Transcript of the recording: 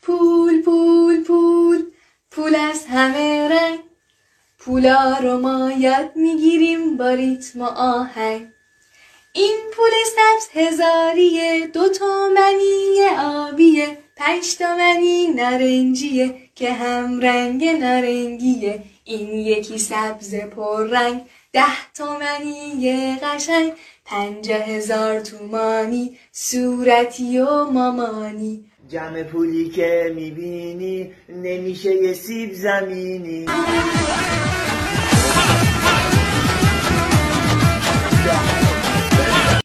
پول پول پول، پول از همه رنگ، پولا رو ما یاد میگیریم با ریتم و آهنگ. این پول سبز هزاریه، 2 تومنی آبیه، 5 تومنی نارنجیه که هم رنگ نارنگیه. این یکی سبز پررنگ، 10 تومنی قشنگ، 50,000 تومانی صورتی و مامانی. جمع پولی که میبینی نمیشه یه سیب زمینی.